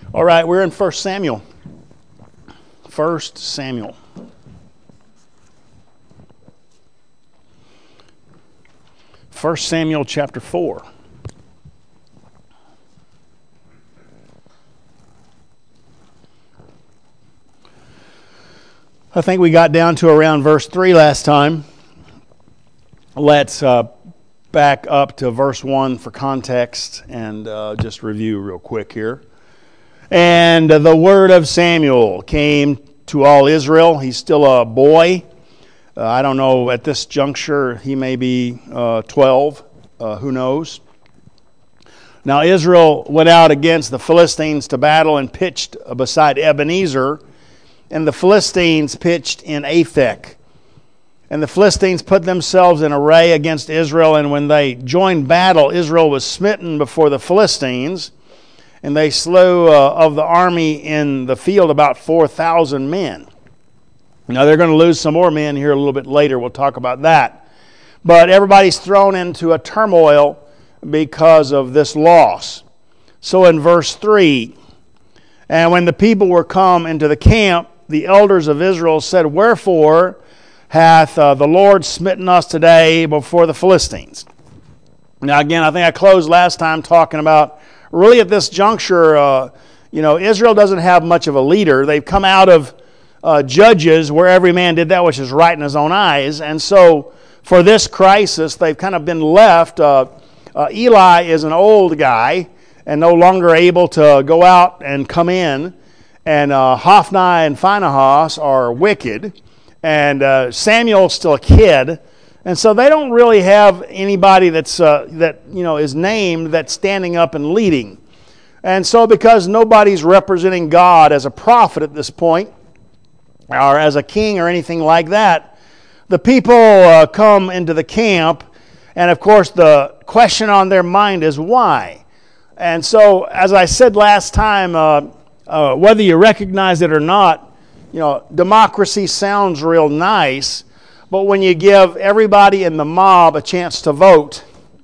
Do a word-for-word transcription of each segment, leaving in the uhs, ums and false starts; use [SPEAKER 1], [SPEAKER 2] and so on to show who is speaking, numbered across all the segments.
[SPEAKER 1] All right, we're in First Samuel. First Samuel. First Samuel chapter four. I think we got down to around verse three last time. Let's uh, back up to verse one for context and uh, just review real quick here. And the word of Samuel came to all Israel. He's still a boy. Uh, I don't know, at this juncture, he may be uh, twelve. Uh, who knows? Now Israel went out against the Philistines to battle and pitched beside Ebenezer. And the Philistines pitched in Aphek. And the Philistines put themselves in array against Israel. And when they joined battle, Israel was smitten before the Philistines. And they slew uh, of the army in the field about four thousand men. Now they're going to lose some more men here a little bit later. We'll talk about that. But everybody's thrown into a turmoil because of this loss. So in verse three, and when the people were come into the camp, the elders of Israel said, Wherefore hath uh, the Lord smitten us today before the Philistines? Now again, I think I closed last time talking about really at this juncture, uh, you know, Israel doesn't have much of a leader. They've come out of uh, Judges where every man did that which is right in his own eyes. And so for this crisis, they've kind of been left. Uh, uh, Eli is an old guy and no longer able to go out and come in. And uh, Hophni and Phinehas are wicked. And uh, Samuel's still a kid. And so they don't really have anybody that's uh, that you know is named that's standing up and leading. And so because nobody's representing God as a prophet at this point, or as a king or anything like that, the people uh, come into the camp, and of course the question on their mind is why. And so, as I said last time, uh, uh, whether you recognize it or not, you know, democracy sounds real nice. But when you give everybody in the mob a chance to vote,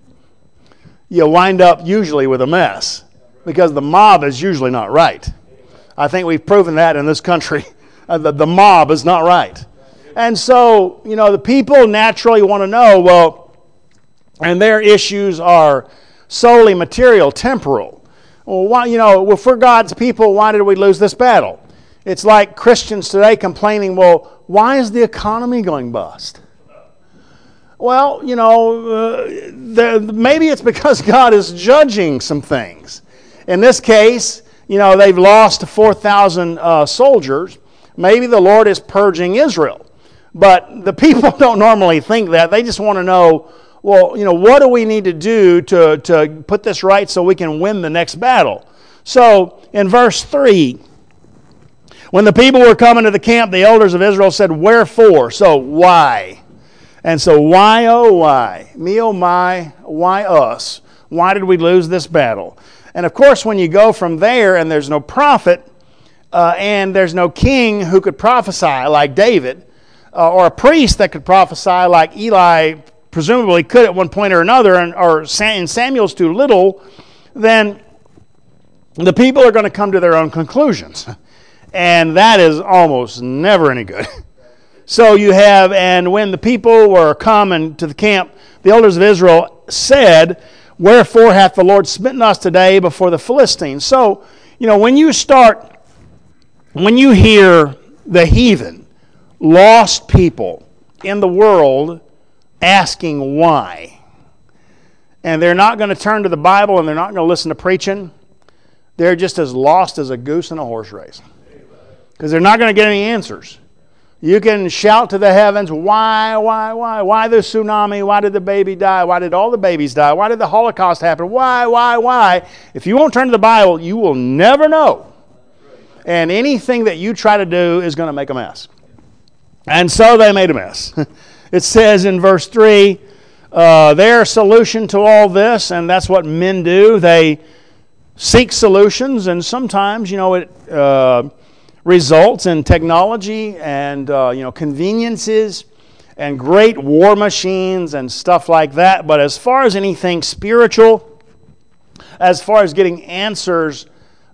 [SPEAKER 1] you wind up usually with a mess because the mob is usually not right. I think we've proven that in this country. Uh, the, the mob is not right. And so, you know, the people naturally want to know, well, and their issues are solely material, temporal. Well, why, you know, well, for God's people, why did we lose this battle? It's like Christians today complaining, well, why is the economy going bust? Well, you know, uh, the, maybe it's because God is judging some things. In this case, you know, they've lost four thousand uh, soldiers. Maybe the Lord is purging Israel. But the people don't normally think that. They just want to know, well, you know, what do we need to do to, to put this right so we can win the next battle? So, in verse three, when the people were coming to the camp, the elders of Israel said, Wherefore? So, why? And so, why, oh, why? Me, oh, my, why us? Why did we lose this battle? And of course, when you go from there and there's no prophet uh, and there's no king who could prophesy like David uh, or a priest that could prophesy like Eli presumably could at one point or another, and, or Samuel's too little, then the people are going to come to their own conclusions. And that is almost never any good. So you have, and when the people were coming to the camp, the elders of Israel said, Wherefore hath the Lord smitten us today before the Philistines? So, you know, when you start, when you hear the heathen, lost people in the world asking why, and they're not going to turn to the Bible and they're not going to listen to preaching, they're just as lost as a goose in a horse race. Because they're not going to get any answers. You can shout to the heavens, why, why, why? Why the tsunami? Why did the baby die? Why did all the babies die? Why did the Holocaust happen? Why, why, why? If you won't turn to the Bible, you will never know. And anything that you try to do is going to make a mess. And so they made a mess. It says in verse three, uh, their solution to all this, and that's what men do, they seek solutions, and sometimes, you know, it... Uh, results in technology and uh, you know conveniences and great war machines and stuff like that. But as far as anything spiritual, as far as getting answers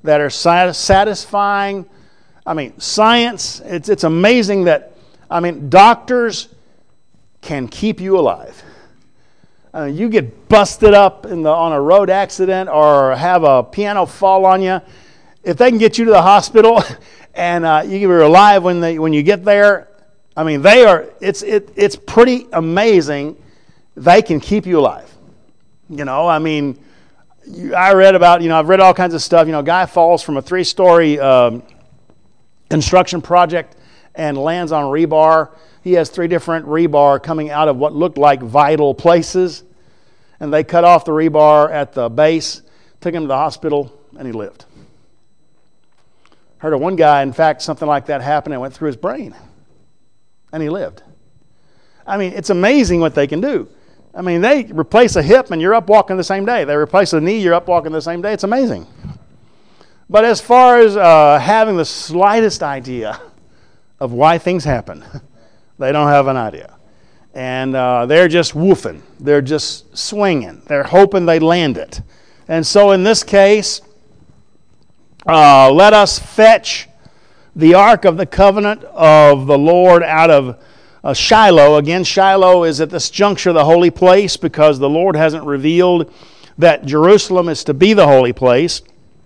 [SPEAKER 1] that are satisfying. I mean, science, it's, it's amazing that, I mean, doctors can keep you alive. I mean, you get busted up in the, on a road accident or have a piano fall on you. If they can get you to the hospital and uh, you are alive when, they, when you get there, I mean, they are, it's, it, it's pretty amazing. They can keep you alive. You know, I mean, you, I read about, you know, I've read all kinds of stuff. You know, a guy falls from a three-story um, construction project and lands on rebar. He has three different rebar coming out of what looked like vital places. And they cut off the rebar at the base, took him to the hospital, and he lived. Heard of one guy, in fact, something like that happened and went through his brain. And he lived. I mean, it's amazing what they can do. I mean, they replace a hip and you're up walking the same day. They replace a knee, you're up walking the same day. It's amazing. But as far as uh, having the slightest idea of why things happen, they don't have an idea. And uh, they're just woofing. They're just swinging. They're hoping they land it. And so in this case, uh, let us fetch the Ark of the Covenant of the Lord out of uh, Shiloh. Again, Shiloh is at this juncture the holy place because the Lord hasn't revealed that Jerusalem is to be the holy place.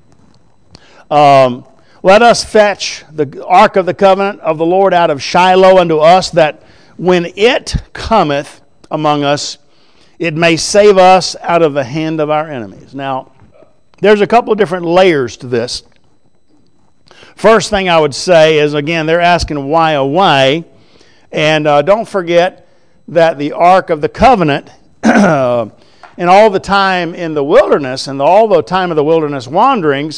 [SPEAKER 1] Um, let us fetch the Ark of the Covenant of the Lord out of Shiloh unto us, that when it cometh among us, it may save us out of the hand of our enemies. Now, there's a couple of different layers to this. First thing I would say is, again, they're asking why, oh, why? And uh, don't forget that the Ark of the Covenant, and all the time in the wilderness, and all the time of the wilderness wanderings,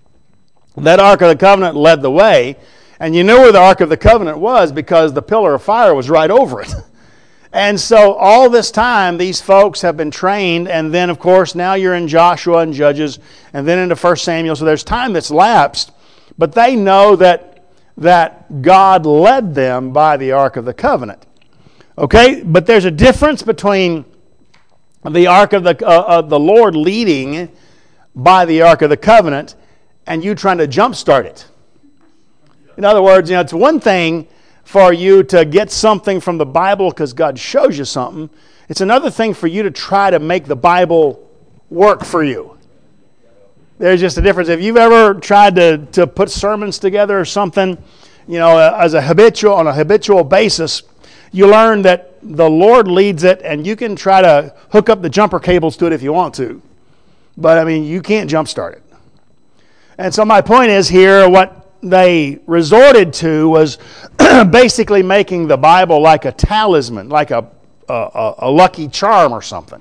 [SPEAKER 1] that Ark of the Covenant led the way. And you knew where the Ark of the Covenant was because the pillar of fire was right over it. And so all this time, these folks have been trained, and then, of course, now you're in Joshua and Judges, and then into First Samuel, so there's time that's lapsed, but they know that, that God led them by the Ark of the Covenant. Okay? But there's a difference between the Ark of the, uh, of the Lord leading by the Ark of the Covenant and you trying to jumpstart it. In other words, you know, it's one thing for you to get something from the Bible because God shows you something. It's another thing for you to try to make the Bible work for you. There's just a difference. If you've ever tried to, to put sermons together or something, you know, as a habitual, on a habitual basis, you learn that the Lord leads it, and you can try to hook up the jumper cables to it if you want to. But, I mean, you can't jumpstart it. And so my point is here, what they resorted to was basically making the Bible like a talisman, like a, a, a lucky charm or something.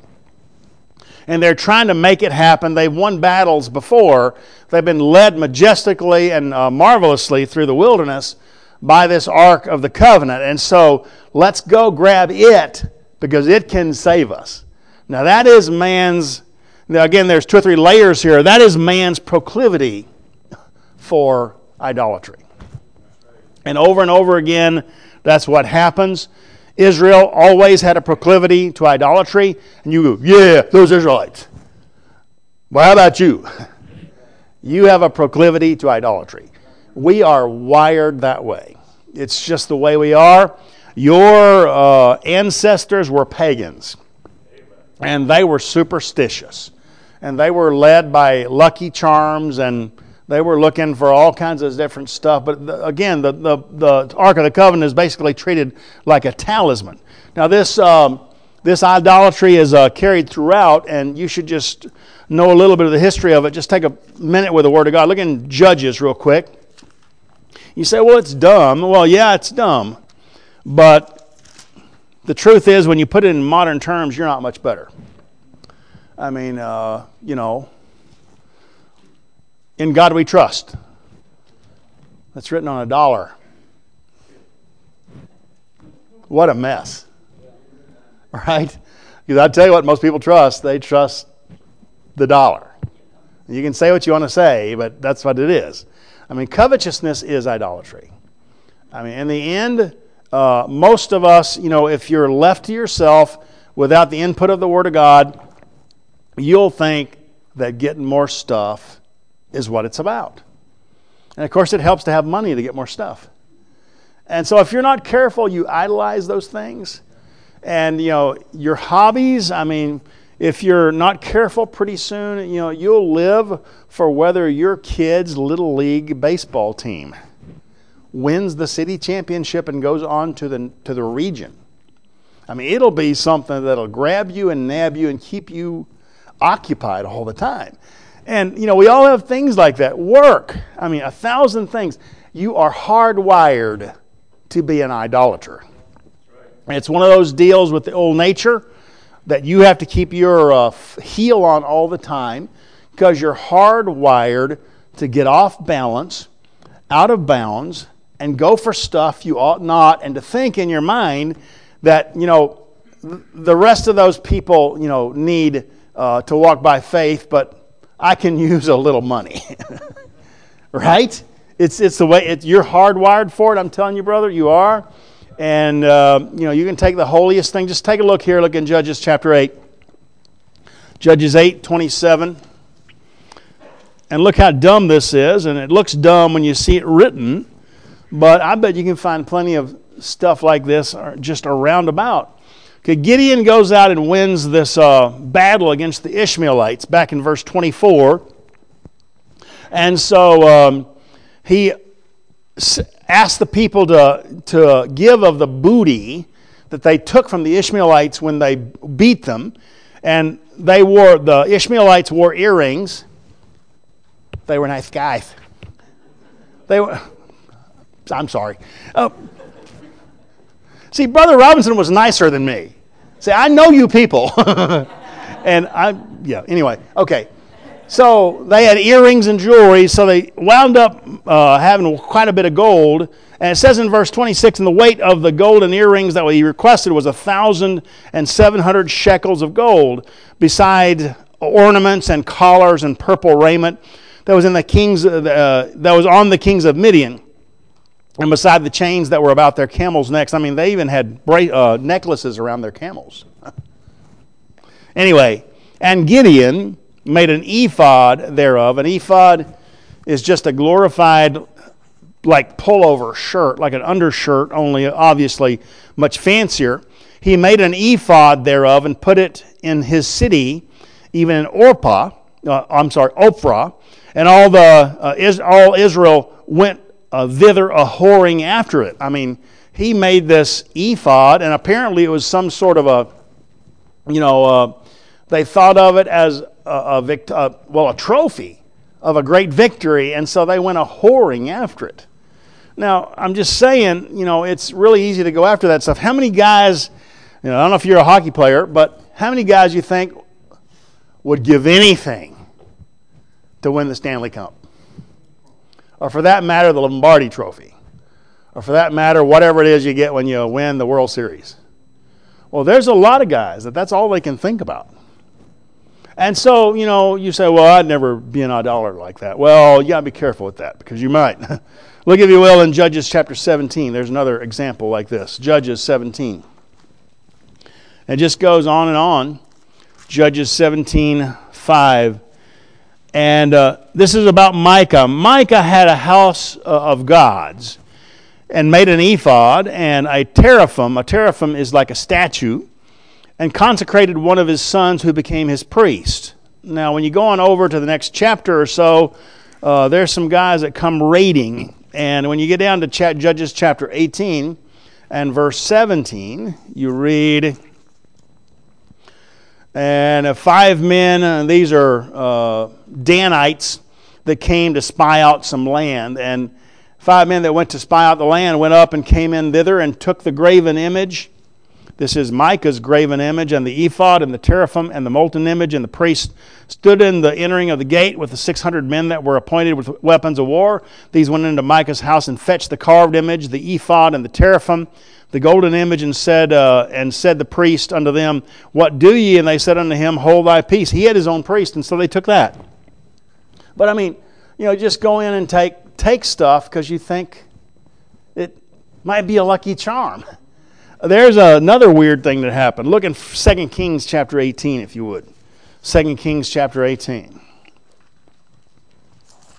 [SPEAKER 1] And they're trying to make it happen. They've won battles before. They've been led majestically and uh, marvelously through the wilderness by this Ark of the Covenant. And so let's go grab it because it can save us. Now that is man's, now again, there's two or three layers here. That is man's proclivity for idolatry. And over and over again, that's what happens. Israel always had a proclivity to idolatry. And you go, yeah, those Israelites. Well, how about you? You have a proclivity to idolatry. We are wired that way. It's just the way we are. Your uh, ancestors were pagans. And they were superstitious. And they were led by lucky charms, and they were looking for all kinds of different stuff. But the, again, the, the, the Ark of the Covenant is basically treated like a talisman. Now this, um, this idolatry is uh, carried throughout, and you should just know a little bit of the history of it. Just take a minute with the Word of God. Look in Judges real quick. You say, well, it's dumb. Well, yeah, it's dumb. But the truth is, when you put it in modern terms, you're not much better. I mean, uh, you know, in God we trust. That's written on a dollar. What a mess. Right? Because I tell you what, most people trust. They trust the dollar. You can say what you want to say, but that's what it is. I mean, covetousness is idolatry. I mean, in the end, uh, most of us, you know, if you're left to yourself without the input of the Word of God, you'll think that getting more stuff is what it's about. And of course, it helps to have money to get more stuff. And so if you're not careful, you idolize those things. And, you know, your hobbies, I mean, if you're not careful, pretty soon, you know, you'll live for whether your kid's little league baseball team wins the city championship and goes on to the to the region. I mean, it'll be something that'll grab you and nab you and keep you occupied all the time. And, you know, we all have things like that. Work. I mean, a thousand things. You are hardwired to be an idolater. It's one of those deals with the old nature that you have to keep your uh, heel on all the time because you're hardwired to get off balance, out of bounds, and go for stuff you ought not, and to think in your mind that, you know, the rest of those people, you know, need uh, to walk by faith, but I can use a little money. Right? It's it's the way, it, you're hardwired for it, I'm telling you, brother, you are. And, uh, you know, you can take the holiest thing. Just take a look here. Look in Judges chapter eight. Judges eight twenty-seven. And look how dumb this is. And it looks dumb when you see it written. But I bet you can find plenty of stuff like this just around about. Okay, Gideon goes out and wins this uh, battle against the Ishmaelites back in verse twenty-four. And so um, he asked the people to, to give of the booty that they took from the Ishmaelites when they beat them. And they wore, the Ishmaelites wore earrings. They were nice guys. They were, I'm sorry. Uh, see, Brother Robinson was nicer than me. See, I know you people. And I, yeah, anyway, okay. So they had earrings and jewelry, so they wound up uh, having quite a bit of gold. And it says in verse twenty-six, and the weight of the golden earrings that he requested was a thousand and seven hundred shekels of gold, beside ornaments and collars and purple raiment that was in the kings uh, that was on the kings of Midian, and beside the chains that were about their camels' necks. I mean, they even had bra- uh, necklaces around their camels. Anyway, and Gideon made an ephod thereof. An ephod is just a glorified, like, pullover shirt, like an undershirt, only obviously much fancier. He made an ephod thereof and put it in his city, even in Orpah, uh, I'm sorry, Ophrah, and all the uh, is, all Israel went uh, thither a whoring after it. I mean, he made this ephod, and apparently it was some sort of a, you know, uh, they thought of it as a, a vict- uh, well, a trophy of a great victory, and so they went a whoring after it. Now, I'm just saying, you know, it's really easy to go after that stuff. How many guys, you know, I don't know if you're a hockey player, but how many guys you think would give anything to win the Stanley Cup? Or for that matter, the Lombardi Trophy? Or for that matter, whatever it is you get when you win the World Series? Well, there's a lot of guys that that's all they can think about. And so, you know, you say, well, I'd never be an idolater like that. Well, you got to be careful with that, because you might. Look, if you will, in Judges chapter seventeen. There's another example like this. Judges seventeen. It just goes on and on. Judges seventeen five. And uh, this is about Micah. Micah had a house uh, of gods and made an ephod and a teraphim. A teraphim is like a statue. And consecrated one of his sons who became his priest. Now, when you go on over to the next chapter or so, uh, there's some guys that come raiding. And when you get down to Ch- Judges chapter eighteen and verse seventeen, you read, and five men, and these are uh, Danites that came to spy out some land. And five men that went to spy out the land went up and came in thither and took the graven image. This is Micah's graven image, and the ephod, and the teraphim, and the molten image, and the priest stood in the entering of the gate with the six hundred men that were appointed with weapons of war. These went into Micah's house and fetched the carved image, the ephod, and the teraphim, the golden image, and said, uh, and said the priest unto them, what do ye? And they said unto him, hold thy peace. He had his own priest, and so they took that. But I mean, you know, just go in and take take stuff because you think it might be a lucky charm. There's another weird thing that happened. Look in Second Kings chapter eighteen, if you would. Second Kings chapter eighteen.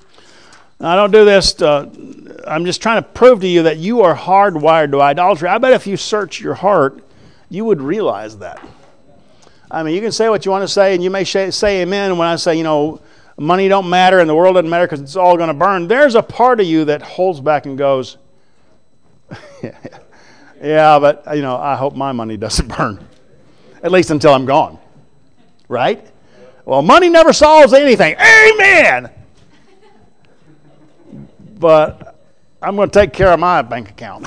[SPEAKER 1] Now, I don't do this to, I'm just trying to prove to you that you are hardwired to idolatry. I bet if you search your heart, you would realize that. I mean, you can say what you want to say, and you may say amen when I say, you know, money don't matter and the world doesn't matter because it's all going to burn. There's a part of you that holds back and goes, yeah, but, you know, I hope my money doesn't burn, at least until I'm gone, right? Well, money never solves anything. Amen! But I'm going to take care of my bank account.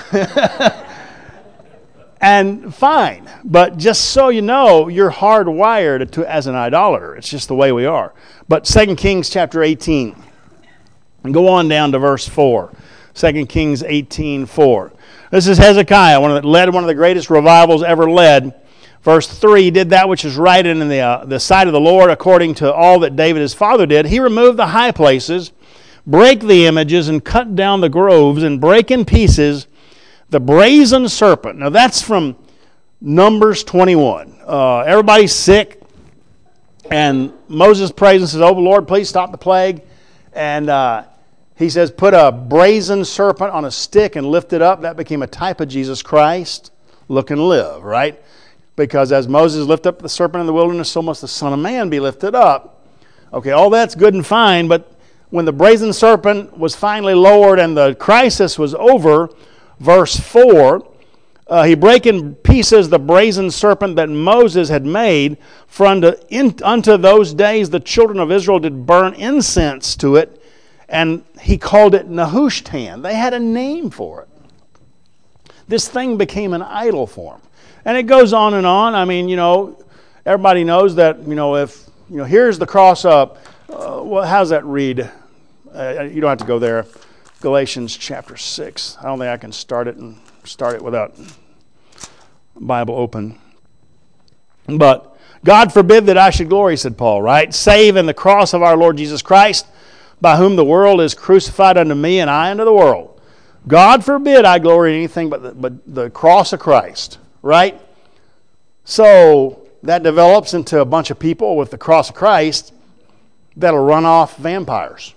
[SPEAKER 1] And fine, but just so you know, you're hardwired to as an idolater. It's just the way we are. But Second Kings chapter eighteen, and go on down to verse four. Second Kings eighteen four. This is Hezekiah, one of the, led one of the greatest revivals ever led. Verse three, he did that which is right in the, uh, the sight of the Lord according to all that David his father did. He removed the high places, break the images, and cut down the groves, and break in pieces the brazen serpent. Now that's from Numbers twenty-one. Uh, everybody's sick, and Moses prays and says, "Oh Lord, please stop the plague." And uh, he says, "Put a brazen serpent on a stick and lift it up." That became a type of Jesus Christ. Look and live, right? Because as Moses lifted up the serpent in the wilderness, so must the Son of Man be lifted up. Okay, all that's good and fine, but when the brazen serpent was finally lowered and the crisis was over, verse four, uh, he brake in pieces the brazen serpent that Moses had made, for unto, in, unto those days the children of Israel did burn incense to it, and he called it Nehushtan. They had a name for it. This thing became an idol for him. And it goes on and on. I mean, you know, everybody knows that, you know, if, you know, here's the cross up. Uh, well, how's that read? Uh, you don't have to go there. Galatians chapter six. I don't think I can start it and start it without Bible open. But God forbid that I should glory, said Paul, right? Save in the cross of our Lord Jesus Christ, by whom the world is crucified unto me and I unto the world. God forbid I glory in anything but the, but the cross of Christ, right? So that develops into a bunch of people with the cross of Christ that'll run off vampires.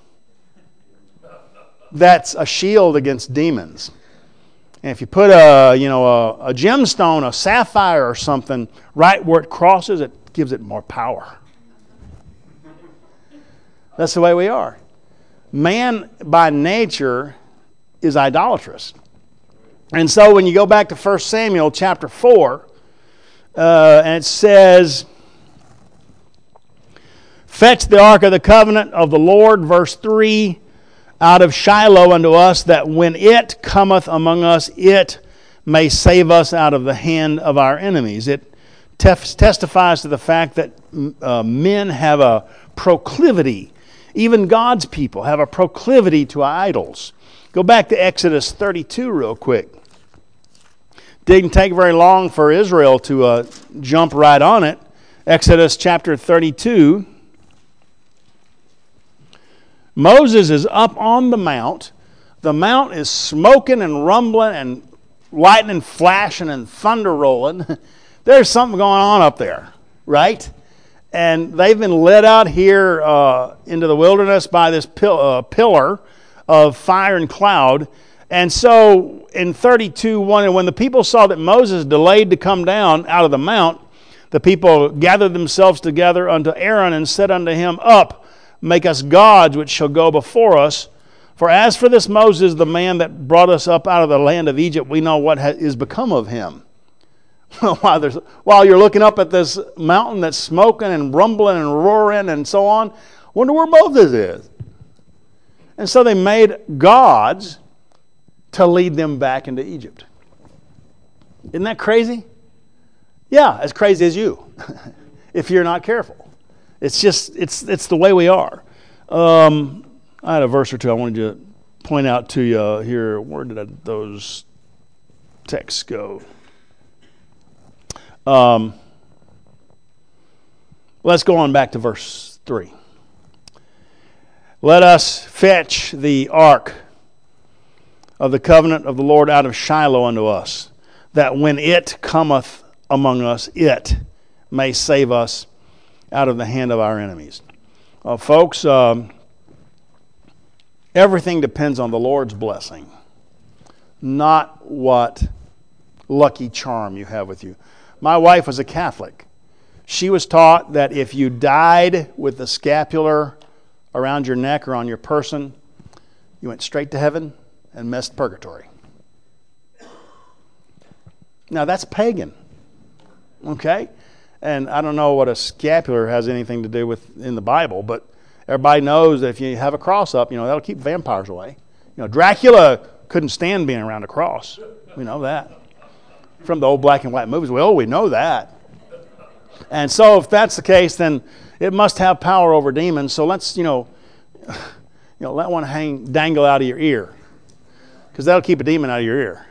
[SPEAKER 1] That's a shield against demons. And if you put a, you know, a, a gemstone, a sapphire or something right where it crosses, it gives it more power. That's the way we are. Man by nature is idolatrous. And so when you go back to First Samuel chapter four, uh, and it says, "Fetch the ark of the covenant of the Lord," verse three, "out of Shiloh unto us, that when it cometh among us, it may save us out of the hand of our enemies." It tef- testifies to the fact that uh, men have a proclivity, even God's people have a proclivity to idols. Go back to Exodus thirty-two real quick. Didn't take very long for Israel to uh, jump right on it. Exodus chapter thirty-two. Moses is up on the mount. The mount is smoking and rumbling and lightning flashing and thunder rolling. There's something going on up there, right? And they've been led out here uh, into the wilderness by this pil- uh, pillar of fire and cloud. And so in thirty-two one, and when the people saw that Moses delayed to come down out of the mount, the people gathered themselves together unto Aaron and said unto him, "Up, make us gods which shall go before us. For as for this Moses, the man that brought us up out of the land of Egypt, we know what ha- is become of him." while, there's, while you're looking up at this mountain that's smoking and rumbling and roaring and so on, wonder where Moses is. And so they made gods to lead them back into Egypt. Isn't that crazy? Yeah, as crazy as you, if you're not careful. It's just, it's it's the way we are. Um, I had a verse or two I wanted to point out to you here. Where did I, those texts go? Um, let's go on back to verse three. "Let us fetch the ark of the covenant of the Lord out of Shiloh unto us, that when it cometh among us, it may save us out of the hand of our enemies." Uh, folks, um, Everything depends on the Lord's blessing, not what lucky charm you have with you. My wife was a Catholic. She was taught that if you died with the scapular around your neck or on your person, you went straight to heaven and missed purgatory. Now that's pagan, okay? And I don't know what a scapular has anything to do with in the Bible, but everybody knows that if you have a cross up, you know, that'll keep vampires away. You know, Dracula couldn't stand being around a cross. We know that. From the old black and white movies, well, we know that. And so if that's the case, then it must have power over demons. So let's, you know, you know, let one hang, dangle out of your ear. Because that'll keep a demon out of your ear.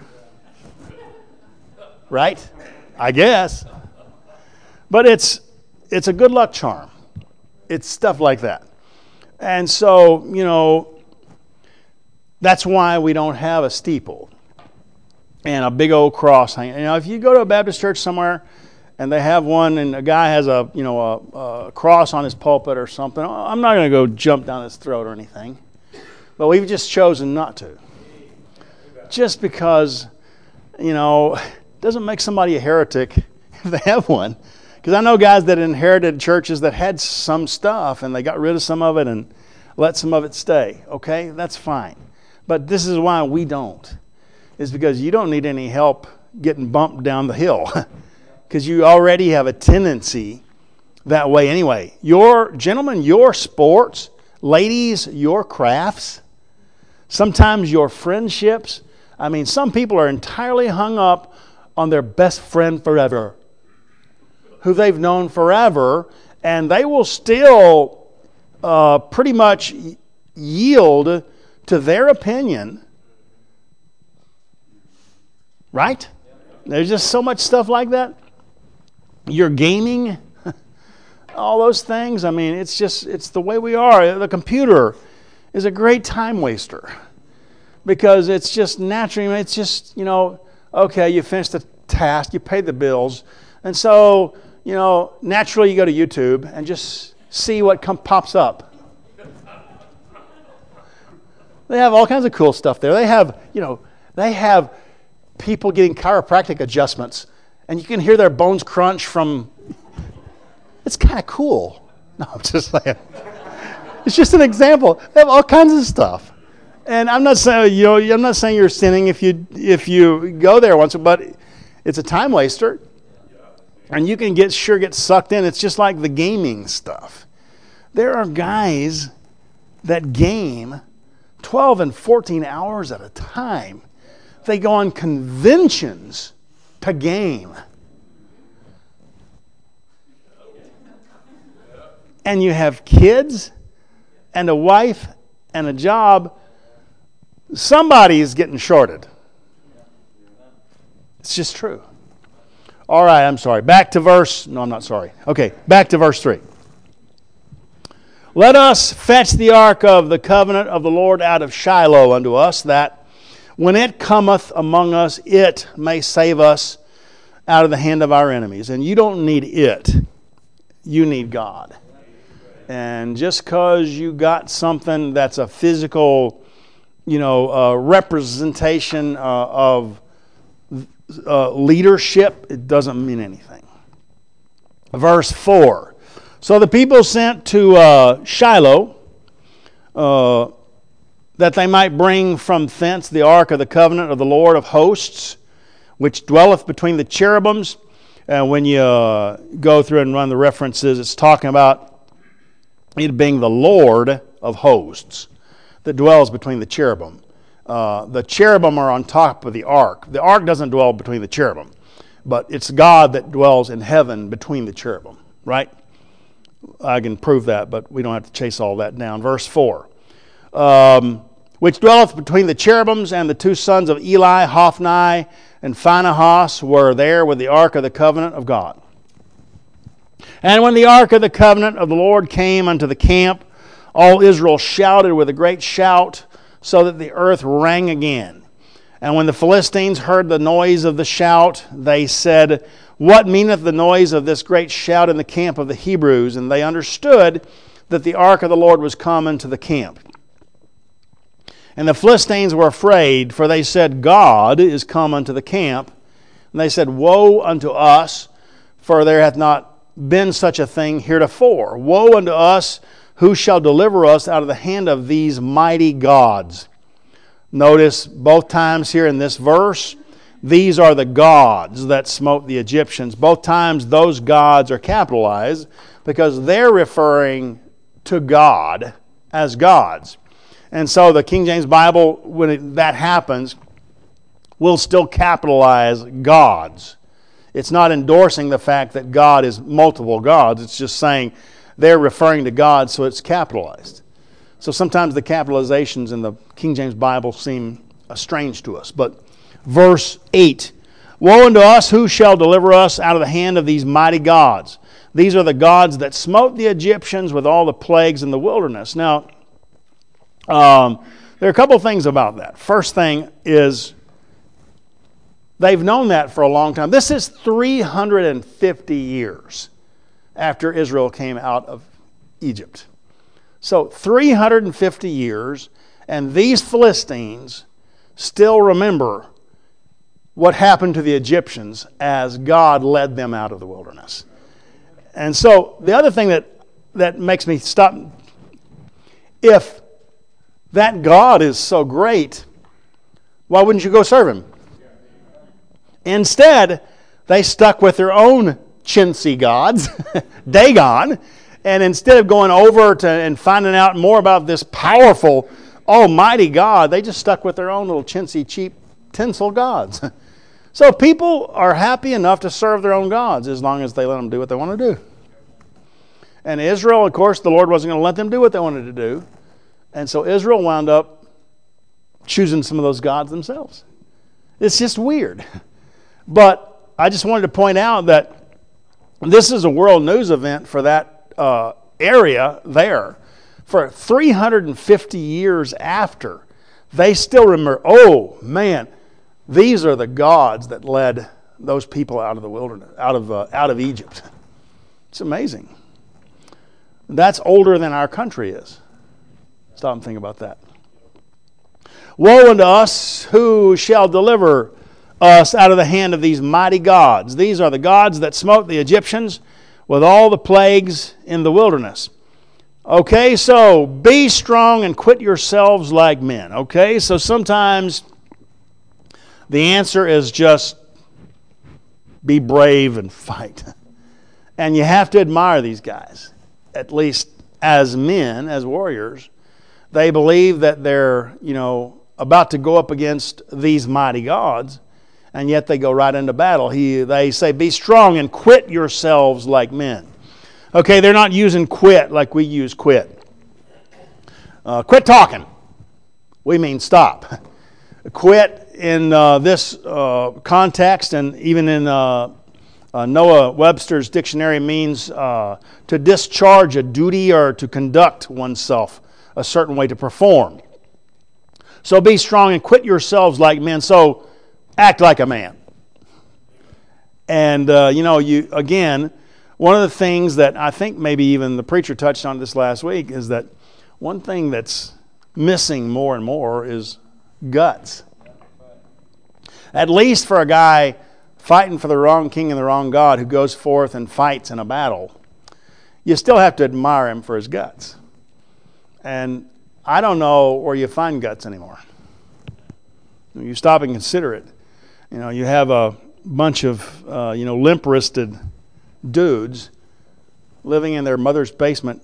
[SPEAKER 1] Right? I guess. But it's it's a good luck charm. It's stuff like that. And so, you know, that's why we don't have a steeple and a big old cross hanging. You know, if you go to a Baptist church somewhere and they have one and a guy has a, you know, a, a cross on his pulpit or something, I'm not going to go jump down his throat or anything. But we've just chosen not to. Just because, you know, it doesn't make somebody a heretic if they have one. Because I know guys that inherited churches that had some stuff and they got rid of some of it and let some of it stay. Okay, that's fine. But this is why we don't. Is because you don't need any help getting bumped down the hill. Because you already have a tendency that way anyway. Your, gentlemen, your sports, ladies, your crafts, sometimes your friendships. I mean, some people are entirely hung up on their best friend forever, who they've known forever, and they will still uh, pretty much yield to their opinion. Right? There's just so much stuff like that. Your gaming, all those things. I mean, it's just, it's the way we are. The computer is a great time waster because it's just naturally, it's just, you know, okay, you finished the task, you paid the bills, and so, you know, naturally you go to YouTube and just see what come, pops up. They have all kinds of cool stuff there. They have, you know, they have people getting chiropractic adjustments, and you can hear their bones crunch from, it's kind of cool. No, I'm just saying. It's just an example. They have all kinds of stuff. And I'm not saying, you know, I'm not saying you're sinning if you if you go there once, but it's a time waster. And you can get sure get sucked in. It's just like the gaming stuff. There are guys that game twelve and fourteen hours at a time. They go on conventions to game. And you have kids and a wife and a job. Somebody is getting shorted. It's just true. All right, I'm sorry. Back to verse... No, I'm not sorry. Okay, back to verse three. Let us fetch the ark of the covenant of the Lord out of Shiloh unto us, that when it cometh among us, it may save us out of the hand of our enemies. And you don't need it. You need God. And just because you got something that's a physical, you know, uh, representation uh, of uh, leadership, it doesn't mean anything. Verse four. So the people sent to uh, Shiloh, uh, that they might bring from thence the ark of the covenant of the Lord of hosts, which dwelleth between the cherubims. And when you uh, go through and run the references, it's talking about it being the Lord of hosts that dwells between the cherubim. Uh, the cherubim are on top of the ark. The ark doesn't dwell between the cherubim, but it's God that dwells in heaven between the cherubim, right? I can prove that, but we don't have to chase all that down. Verse four. Um, which dwelleth between the cherubims, and the two sons of Eli, Hophni, and Phinehas were there with the ark of the covenant of God. And when the ark of the covenant of the Lord came unto the camp, all Israel shouted with a great shout, so that the earth rang again. And when the Philistines heard the noise of the shout, they said, What meaneth the noise of this great shout in the camp of the Hebrews? And they understood that the ark of the Lord was come into the camp. And the Philistines were afraid, for they said, God is come unto the camp. And they said, Woe unto us, for there hath not been such a thing heretofore. Woe unto us, who shall deliver us out of the hand of these mighty gods? Notice both times here in this verse, these are the gods that smote the Egyptians. Both times those gods are capitalized because they're referring to God as gods. And so the King James Bible, when it, that happens, will still capitalize gods. It's not endorsing the fact that God is multiple gods. It's just saying they're referring to God, so it's capitalized. So sometimes the capitalizations in the King James Bible seem uh, strange to us. But verse eight, Woe unto us, who shall deliver us out of the hand of these mighty gods? These are the gods that smote the Egyptians with all the plagues in the wilderness. Now, um, there are a couple of things about that. First thing is, they've known that for a long time. This is three hundred fifty years after Israel came out of Egypt. So three hundred fifty years, and these Philistines still remember what happened to the Egyptians as God led them out of the wilderness. And so the other thing that, that makes me stop, if that God is so great, why wouldn't you go serve Him? Instead, they stuck with their own chintzy gods, Dagon, and instead of going over to and finding out more about this powerful, almighty God, they just stuck with their own little chintzy, cheap, tinsel gods. So people are happy enough to serve their own gods as long as they let them do what they want to do. And Israel, of course, the Lord wasn't going to let them do what they wanted to do. And so Israel wound up choosing some of those gods themselves. It's just weird. But I just wanted to point out that this is a world news event for that uh, area there. For three hundred fifty years after, they still remember, oh, man, these are the gods that led those people out of the wilderness, out of, uh, out of Egypt. It's amazing. That's older than our country is. Stop and think about that. Woe unto us, who shall deliver us out of the hand of these mighty gods? These are the gods that smote the Egyptians with all the plagues in the wilderness. Okay, so be strong and quit yourselves like men. Okay, so sometimes the answer is just be brave and fight. And you have to admire these guys, at least as men, as warriors. They believe that they're, you know, about to go up against these mighty gods, and yet they go right into battle. He, they say, be strong and quit yourselves like men. Okay, they're not using quit like we use quit. Uh, quit talking. We mean stop. Quit in uh, this uh, context, and even in uh, uh, Noah Webster's dictionary, means uh, to discharge a duty or to conduct oneself a certain way, to perform. So be strong and quit yourselves like men. So act like a man. And, uh, you know, you again, one of the things that I think maybe even the preacher touched on this last week is that one thing that's missing more and more is guts. At least for a guy fighting for the wrong king and the wrong God who goes forth and fights in a battle, you still have to admire him for his guts. And I don't know where you find guts anymore. You stop and consider it. You know, you have a bunch of, uh, you know, limp-wristed dudes living in their mother's basement,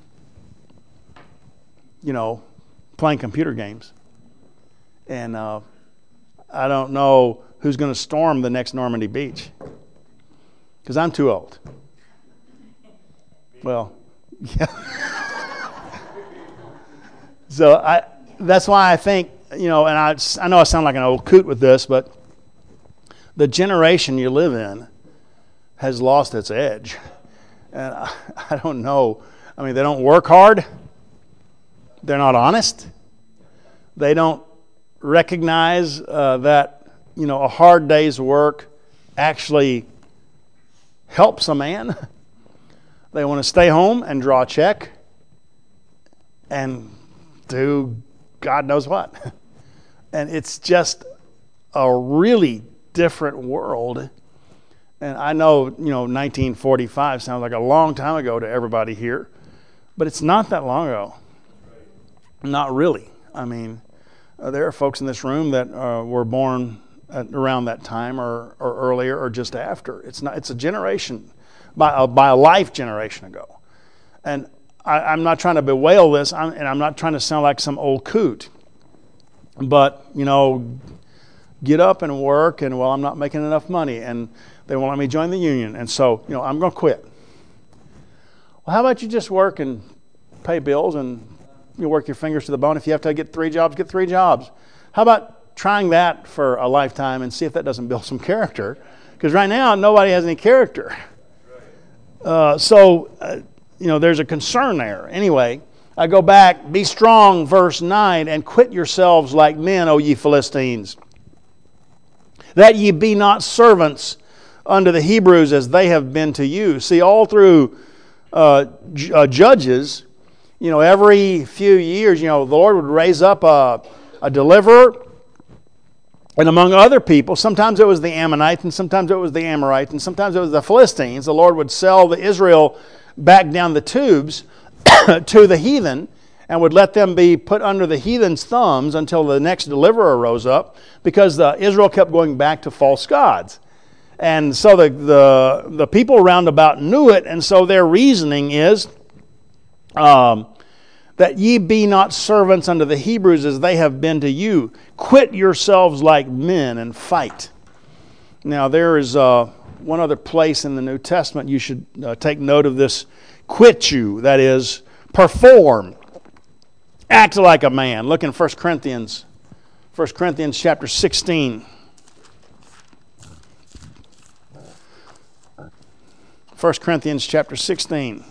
[SPEAKER 1] you know, playing computer games. And uh, I don't know who's going to storm the next Normandy Beach, because I'm too old. Well, yeah. So I, that's why I think, you know, and I, I know I sound like an old coot with this, but the generation you live in has lost its edge. And I, I don't know. I mean, they don't work hard. They're not honest. They don't recognize uh, that, you know, a hard day's work actually helps a man. They want to stay home and draw a check and do God knows what. And it's just a really different world. And I know, you know, nineteen forty-five sounds like a long time ago to everybody here, but it's not that long ago. Not really. I mean, uh, there are folks in this room that uh, were born at, around that time or, or earlier or just after. It's not. It's a generation, by a, by a life generation ago. And I, I'm not trying to bewail this, I'm, and I'm not trying to sound like some old coot. But, you know, get up and work, and, well, I'm not making enough money, and they won't let me join the union, and so, you know, I'm going to quit. Well, how about you just work and pay bills and you work your fingers to the bone? If you have to get three jobs, get three jobs. How about trying that for a lifetime and see if that doesn't build some character? Because right now, nobody has any character. Uh, so, uh, you know, there's a concern there. Anyway, I go back, be strong, verse nine, and quit yourselves like men, O ye Philistines, that ye be not servants unto the Hebrews as they have been to you. See, all through uh, j- uh, Judges, you know, every few years, you know, the Lord would raise up a, a deliverer, and among other people, sometimes it was the Ammonites, and sometimes it was the Amorites, and sometimes it was the Philistines. The Lord would sell the Israel back down the tubes to the heathen, and would let them be put under the heathen's thumbs until the next deliverer rose up, because the, Israel kept going back to false gods. And so the, the, the people round about knew it, and so their reasoning is um, that ye be not servants unto the Hebrews as they have been to you. Quit yourselves like men and fight. Now there is uh, one other place in the New Testament you should uh, take note of this quit you, that is, perform. Act like a man. Look in First Corinthians, First Corinthians chapter sixteen. First Corinthians chapter sixteen.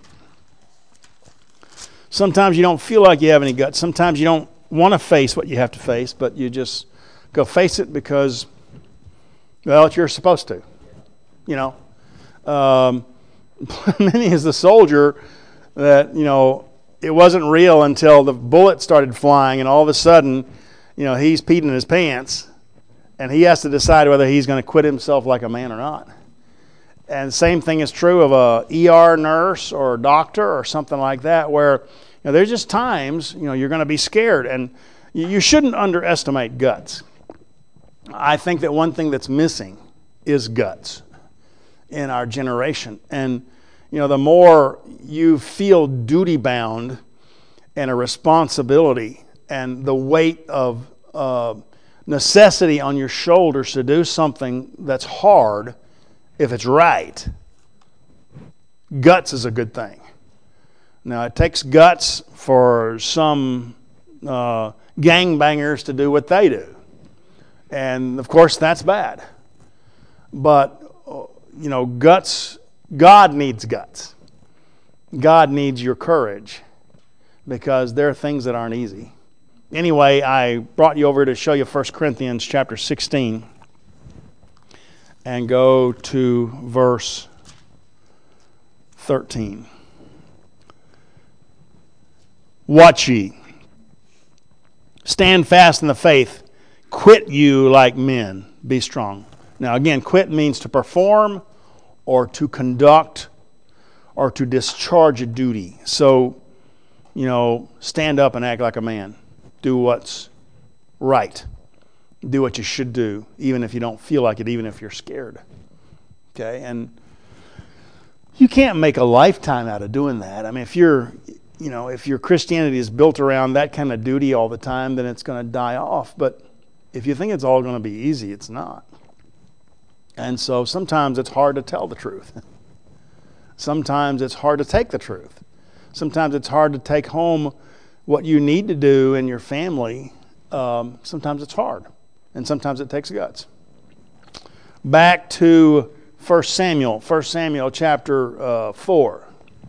[SPEAKER 1] Sometimes you don't feel like you have any guts. Sometimes you don't want to face what you have to face, but you just go face it because, well, you're supposed to. You know, um, Pliny is the soldier that, you know, it wasn't real until the bullet started flying, and all of a sudden, you know, he's peed in his pants, and he has to decide whether he's going to quit himself like a man or not. And the same thing is true of a E R nurse or a doctor or something like that, where, you know, there's just times, you know, you're going to be scared, and you shouldn't underestimate guts. I think that one thing that's missing is guts in our generation. And, you know, the more you feel duty-bound and a responsibility and the weight of uh, necessity on your shoulders to do something that's hard, if it's right, guts is a good thing. Now, it takes guts for some uh, gangbangers to do what they do. And, of course, that's bad. But, you know, guts, God needs guts. God needs your courage, because there are things that aren't easy. Anyway, I brought you over to show you First Corinthians chapter sixteen. And go to verse thirteen. Watch ye. Stand fast in the faith. Quit you like men. Be strong. Now again, quit means to perform or to conduct or to discharge a duty. So, you know, stand up and act like a man. Do what's right. Do what you should do, even if you don't feel like it, even if you're scared. Okay? And you can't make a lifetime out of doing that. I mean, if you're, you know, if your Christianity is built around that kind of duty all the time, then it's going to die off. But if you think it's all going to be easy, it's not. And so sometimes it's hard to tell the truth. Sometimes it's hard to take the truth. Sometimes it's hard to take home what you need to do in your family. Um, sometimes it's hard. And sometimes it takes guts. Back to First Samuel, First Samuel chapter uh, four.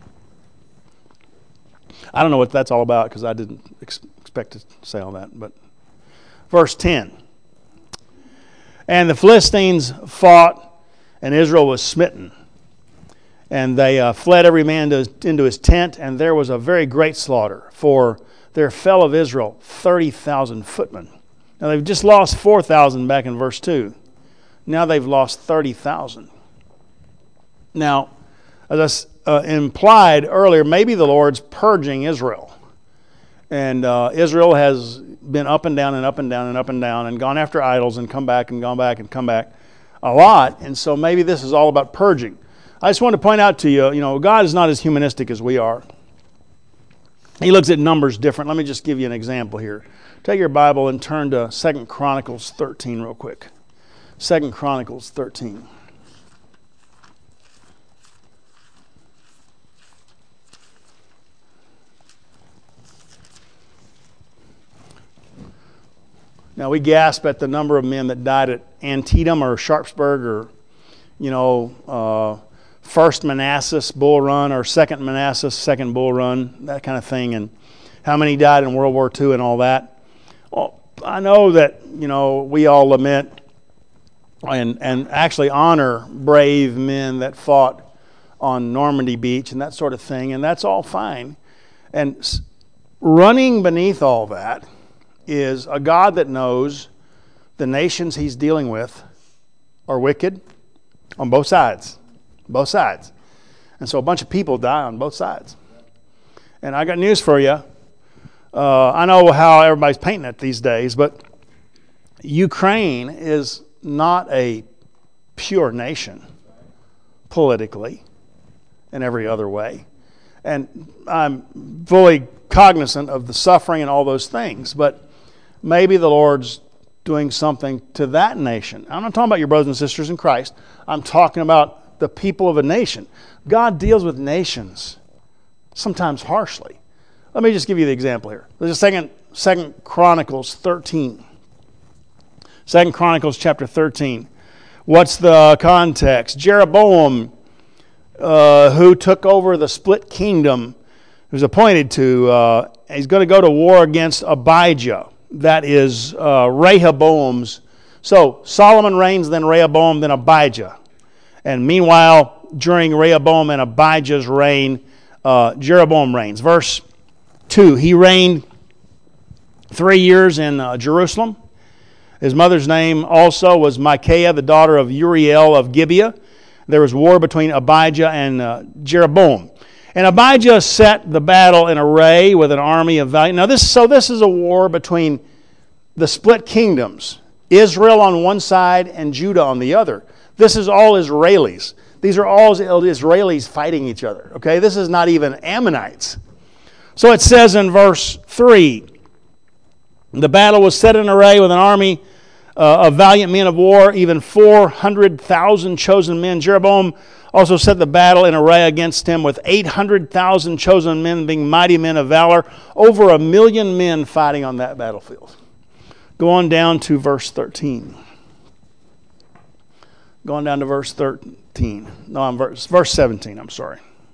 [SPEAKER 1] I don't know what that's all about, because I didn't ex- expect to say all that. But verse ten. And the Philistines fought, and Israel was smitten. And they uh, fled every man to, into his tent, and there was a very great slaughter. For there fell of Israel thirty thousand footmen. Now they've just lost four thousand back in verse two. Now they've lost thirty thousand. Now, as I uh, implied earlier, maybe the Lord's purging Israel. And uh, Israel has been up and down and up and down and up and down and gone after idols and come back and gone back and come back a lot. And so maybe this is all about purging. I just want to point out to you, you know, God is not as humanistic as we are. He looks at numbers different. Let me just give you an example here. Take your Bible and turn to Second Chronicles thirteen real quick. Second Chronicles thirteen. Now, we gasp at the number of men that died at Antietam or Sharpsburg or, you know, uh, First Manassas Bull Run or Second Manassas Second Bull Run, that kind of thing, and how many died in World War Two and all that. Well, I know that, you know, we all lament and, and actually honor brave men that fought on Normandy Beach and that sort of thing, and that's all fine. And running beneath all that is a God that knows the nations he's dealing with are wicked on both sides. Both sides. And so a bunch of people die on both sides. And I got news for you. Uh, I know how everybody's painting it these days, but Ukraine is not a pure nation politically in every other way. And I'm fully cognizant of the suffering and all those things, but maybe the Lord's doing something to that nation. I'm not talking about your brothers and sisters in Christ. I'm talking about the people of a nation. God deals with nations sometimes harshly. Let me just give you the example here. There's a second, Second Chronicles thirteen. Second Chronicles chapter thirteen. What's the context? Jeroboam, uh, who took over the split kingdom, who's appointed to, uh, he's going to go to war against Abijah. That is uh, Rehoboam's. So Solomon reigns, then Rehoboam, then Abijah. And meanwhile, during Rehoboam and Abijah's reign, uh, Jeroboam reigns. Verse two, he reigned three years in uh, Jerusalem. His mother's name also was Micaiah, the daughter of Uriel of Gibeah. There was war between Abijah and uh, Jeroboam. And Abijah set the battle in array with an army of valiant. Now, this so this is a war between the split kingdoms, Israel on one side and Judah on the other. This is all Israelis. These are all Israelis fighting each other. Okay, this is not even Ammonites. So it says in verse three, the battle was set in array with an army uh, of valiant men of war, even four hundred thousand chosen men. Jeroboam also set the battle in array against him with eight hundred thousand chosen men, being mighty men of valor, over a million men fighting on that battlefield. Go on down to verse thirteen. Go on down to verse thirteen. No, I'm verse, verse seventeen, I'm sorry.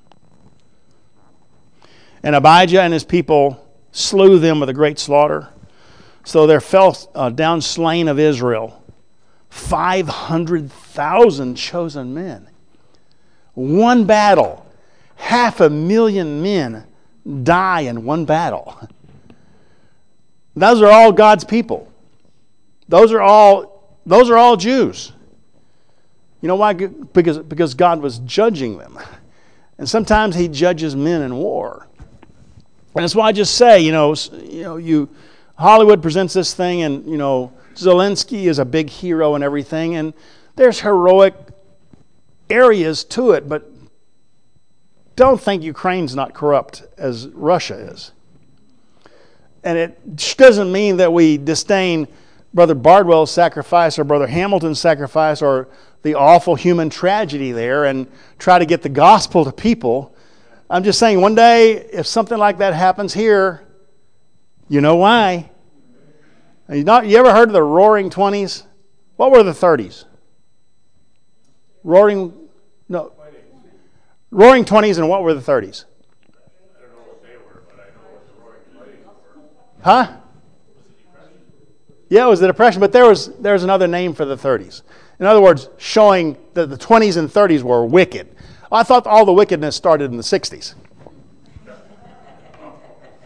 [SPEAKER 1] And Abijah and his people slew them with a great slaughter. So there fell uh, down slain of Israel five hundred thousand chosen men. One battle, half a million men die in one battle. Those are all God's people. Those are all, those are all Jews. You know why? Because, because God was judging them. And sometimes he judges men in war. And that's why I just say, you know, you know, you Hollywood presents this thing, and, you know, Zelensky is a big hero and everything, and there's heroic areas to it, but don't think Ukraine's not corrupt as Russia is. And it doesn't mean that we disdain Brother Bardwell's sacrifice or Brother Hamilton's sacrifice or the awful human tragedy there and try to get the gospel to people. I'm just saying, one day, if something like that happens here, you know why. You, not, you ever heard of the Roaring Twenties? What were the thirties? Roaring, no. Roaring Twenties, and what were the thirties?
[SPEAKER 2] I don't know what they were, but I know what the Roaring Twenties were.
[SPEAKER 1] Huh? Yeah, it was the Depression, but there was there's another name for the thirties. In other words, showing that the twenties and thirties were wicked. I thought all the wickedness started in the sixties.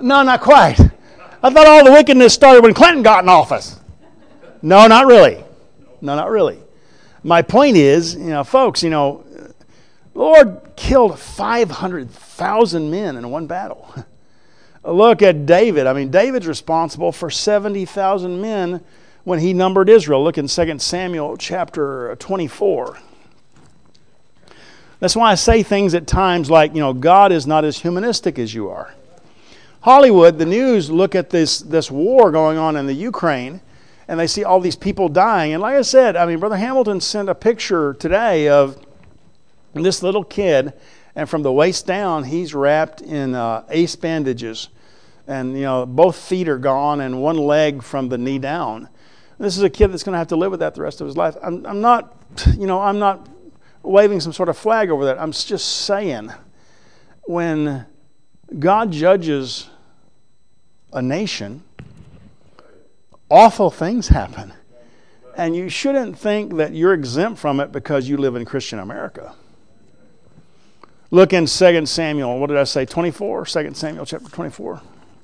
[SPEAKER 1] No, not quite. I thought all the wickedness started when Clinton got in office. No, not really. No, not really. My point is, you know, folks, you know, the Lord killed five hundred thousand men in one battle. Look at David. I mean, David's responsible for seventy thousand men when he numbered Israel. Look in Second Samuel chapter twenty-four. That's why I say things at times like, you know, God is not as humanistic as you are. Hollywood, the news, look at this, this war going on in the Ukraine, and they see all these people dying. And like I said, I mean, Brother Hamilton sent a picture today of this little kid, and from the waist down, he's wrapped in uh, ace bandages. And, you know, both feet are gone and one leg from the knee down. This is a kid that's going to have to live with that the rest of his life. I'm, I'm not, you know, I'm not waving some sort of flag over that. I'm just saying, when God judges a nation, awful things happen. And you shouldn't think that you're exempt from it because you live in Christian America. Look in Second Samuel, what did I say, twenty-four? Second Samuel chapter twenty-four.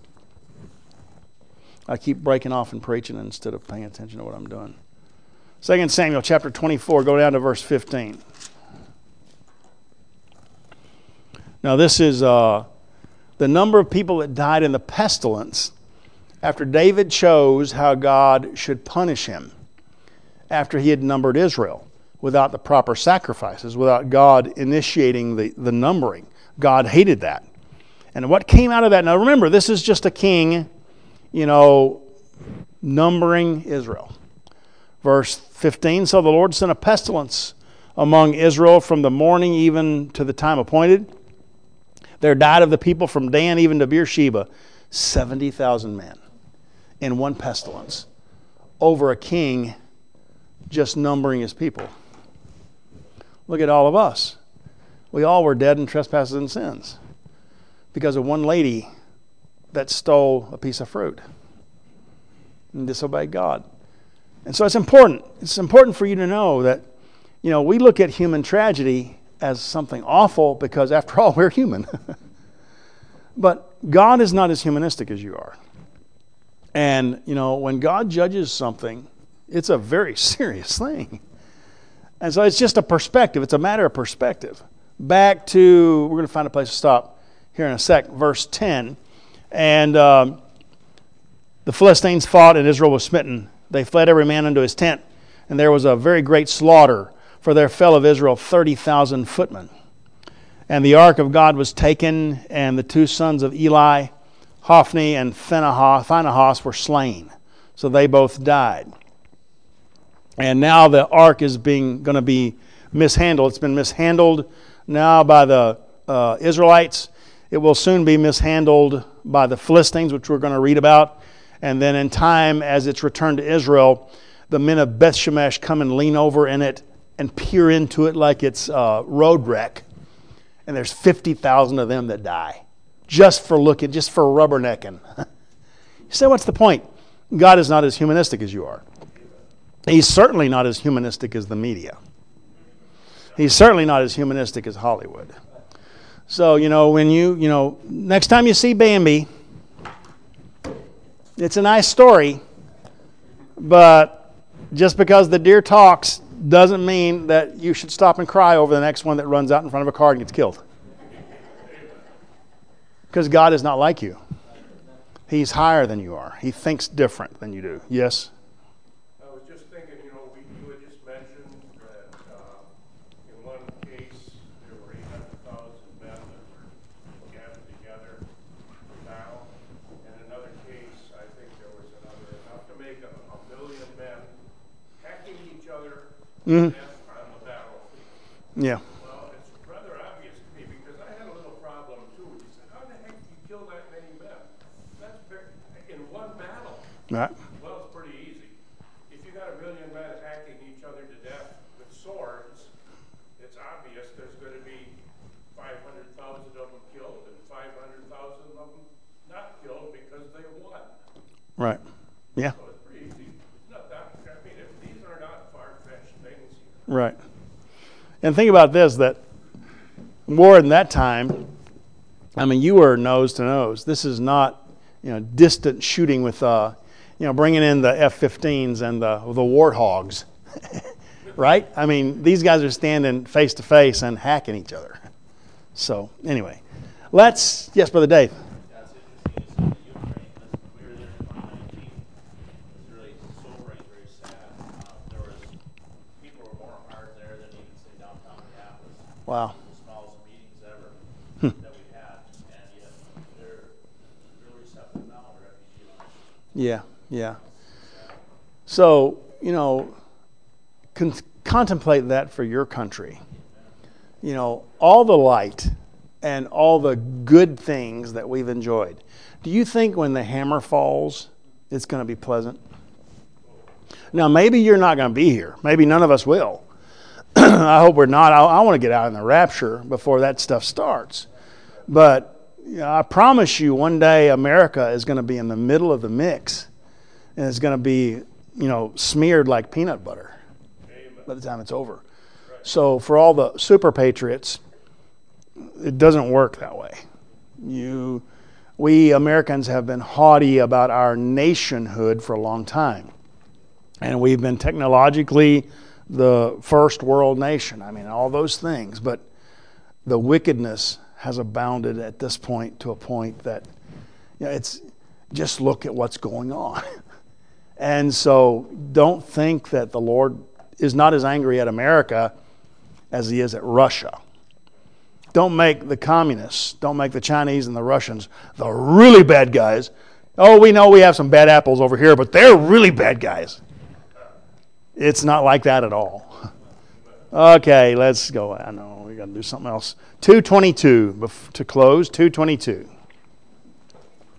[SPEAKER 1] I keep breaking off and preaching instead of paying attention to what I'm doing. Second Samuel chapter twenty-four, go down to verse fifteen. Now this is uh, the number of people that died in the pestilence after David chose how God should punish him after he had numbered Israel without the proper sacrifices, without God initiating the, the numbering. God hated that. And what came out of that, now remember, this is just a king, you know, numbering Israel. Verse fifteen, so the Lord sent a pestilence among Israel from the morning even to the time appointed. There died of the people from Dan even to Beersheba seventy thousand men in one pestilence over a king just numbering his people. Look at all of us. We all were dead in trespasses and sins because of one lady that stole a piece of fruit and disobeyed God. And so it's important. It's important for you to know that, you know, we look at human tragedy as something awful because, after all, we're human. But God is not as humanistic as you are. And, you know, when God judges something, it's a very serious thing. And so it's just a perspective. It's a matter of perspective. Back to, we're going to find a place to stop here in a sec, verse ten. And um, the Philistines fought and Israel was smitten. They fled every man unto his tent. And there was a very great slaughter, for there fell of Israel thirty thousand footmen. And the ark of God was taken, and the two sons of Eli, Hophni and Phinehas, were slain. So they both died. And now the ark is being going to be mishandled. It's been mishandled now by the uh, Israelites. It will soon be mishandled by the Philistines, which we're going to read about. And then in time, as it's returned to Israel, the men of Beth Shemesh come and lean over in it and peer into it like it's a road wreck. And there's fifty thousand of them that die just for looking, just for rubbernecking. You say, what's the point? God is not as humanistic as you are. He's certainly not as humanistic as the media. He's certainly not as humanistic as Hollywood. So, you know, when you, you know, next time you see Bambi, it's a nice story, but just because the deer talks doesn't mean that you should stop and cry over the next one that runs out in front of a car and gets killed. Because God is not like you. He's higher than you are. He thinks different than you do. Yes?
[SPEAKER 2] I was just thinking, you know, we, you had just mentioned that uh, in one case there were eight hundred thousand men that were gathered together now. In another case, I think there was another, enough to make a, a million men hacking each other
[SPEAKER 1] Mm-hmm.
[SPEAKER 2] on the battlefield.
[SPEAKER 1] Yeah.
[SPEAKER 2] Well, it's rather obvious to me because I had a little problem too. He said, how the heck do you kill that many men? That's very, in one battle.
[SPEAKER 1] Right.
[SPEAKER 2] Well, it's pretty easy. If you got a million men hacking each other to death with swords, it's obvious there's going to be five hundred thousand of them killed and five hundred thousand of them not killed because they won.
[SPEAKER 1] Right. Yeah.
[SPEAKER 2] So it's pretty easy. It's not that, I mean, if these are not far-fetched things.
[SPEAKER 1] Right. And think about this, that war in that time, I mean, you were nose to nose. This is not you know, distant shooting with, uh, you know, bringing in the F fifteens and the the Warthogs, right? I mean, these guys are standing face to face and hacking each other. So anyway, let's yes, Brother Dave.
[SPEAKER 3] That's interesting. You said the Ukraine. We were there in twenty nineteen. It was really sobering, very sad. Uh, there was people were more hard there than even say downtown Minneapolis.
[SPEAKER 1] Wow.
[SPEAKER 3] The smallest meetings ever
[SPEAKER 1] Hmm.
[SPEAKER 3] that we've had, and yet they're really receptive now to refugee life.
[SPEAKER 1] Yeah, yeah. So, you know, con- contemplate that for your country. You know, all the light and all the good things that we've enjoyed. Do you think when the hammer falls, it's going to be pleasant? Now, maybe you're not going to be here. Maybe none of us will. I hope we're not. I, I want to get out in the rapture before that stuff starts. But you know, I promise you one day America is going to be in the middle of the mix. And it's going to be, you know, smeared like peanut butter by the time it's over. So for all the super patriots, it doesn't work that way. You, we Americans have been haughty about our nationhood for a long time. And we've been technologically the first world nation. I mean, all those things. But the wickedness has abounded at this point to a point that, you know, it's just look at what's going on. And so don't think that the Lord is not as angry at America as he is at Russia. Don't make the communists, don't make the Chinese and the Russians the really bad guys. Oh, we know we have some bad apples over here, but they're really bad guys. It's not like that at all. Okay, let's go. I know we got to do something else. two twenty-two to close, two twenty-two.